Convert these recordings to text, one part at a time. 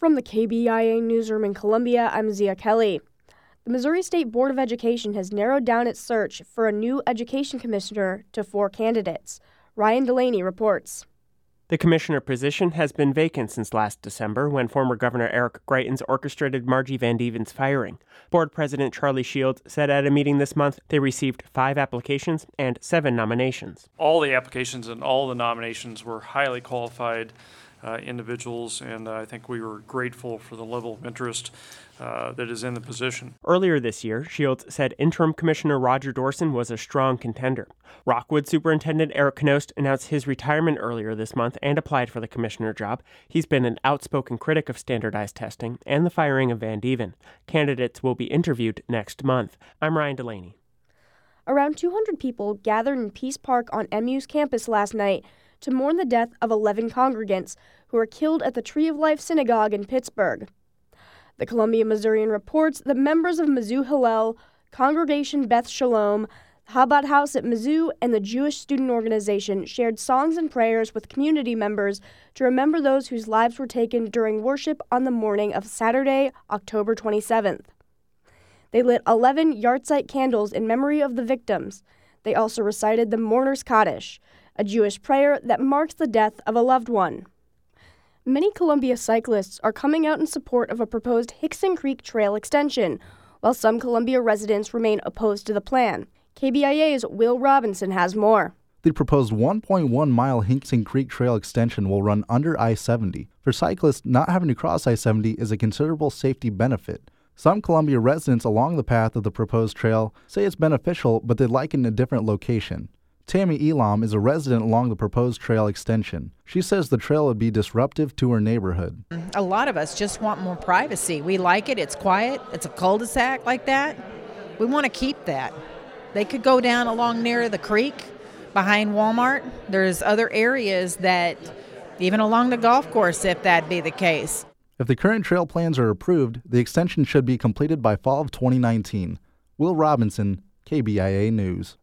From the KBIA newsroom in Columbia, I'm Zia Kelly. The Missouri State Board of Education has narrowed down its search for a new education commissioner to 4 candidates. Ryan Delaney reports. The commissioner position has been vacant since last December when former Governor Eric Greitens orchestrated Margie Van Dieven's firing. Board President Charlie Shields said at a meeting this month they received 5 applications and 7 nominations. All the applications and all the nominations were highly qualified individuals, and I think we were grateful for the level of interest that is in the position. Earlier this year, Shields said interim Commissioner Roger Dorson was a strong contender. Rockwood Superintendent Eric Knost announced his retirement earlier this month and applied for the commissioner job. He's been an outspoken critic of standardized testing and the firing of Van Dieven. Candidates will be interviewed next month. I'm Ryan Delaney. Around 200 people gathered in Peace Park on MU's campus last night to mourn the death of 11 congregants who were killed at the Tree of Life Synagogue in Pittsburgh. The Columbia Missourian reports that members of Mizzou Hillel, Congregation Beth Shalom, Chabad House at Mizzou, and the Jewish Student Organization shared songs and prayers with community members to remember those whose lives were taken during worship on the morning of Saturday, October 27th. They lit 11 yahrzeit candles in memory of the victims. They also recited the Mourner's Kaddish, a Jewish prayer that marks the death of a loved one. Many Columbia cyclists are coming out in support of a proposed Hickson Creek Trail extension, while some Columbia residents remain opposed to the plan. KBIA's Will Robinson has more. The proposed 1.1-mile Hickson Creek Trail extension will run under I-70. For cyclists, not having to cross I-70 is a considerable safety benefit. Some Columbia residents along the path of the proposed trail say it's beneficial, but they'd like it in a different location. Tammy Elam is a resident along the proposed trail extension. She says the trail would be disruptive to her neighborhood. A lot of us just want more privacy. We like it. It's quiet. It's a cul-de-sac like that. We want to keep that. They could go down along near the creek behind Walmart. There's other areas that, even along the golf course, if that be the case. If the current trail plans are approved, the extension should be completed by fall of 2019. Will Robinson, KBIA News.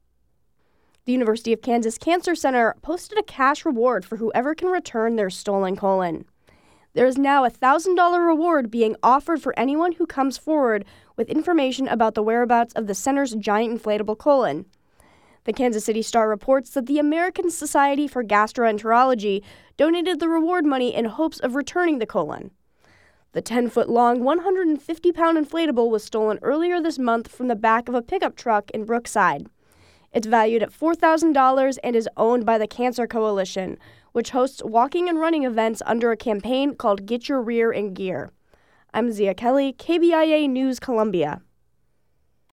The University of Kansas Cancer Center posted a cash reward for whoever can return their stolen colon. There is now a $1,000 reward being offered for anyone who comes forward with information about the whereabouts of the center's giant inflatable colon. The Kansas City Star reports that the American Society for Gastroenterology donated the reward money in hopes of returning the colon. The 10-foot-long, 150-pound inflatable was stolen earlier this month from the back of a pickup truck in Brookside. It's valued at $4,000 and is owned by the Cancer Coalition, which hosts walking and running events under a campaign called Get Your Rear in Gear. I'm Zia Kelly, KBIA News, Columbia.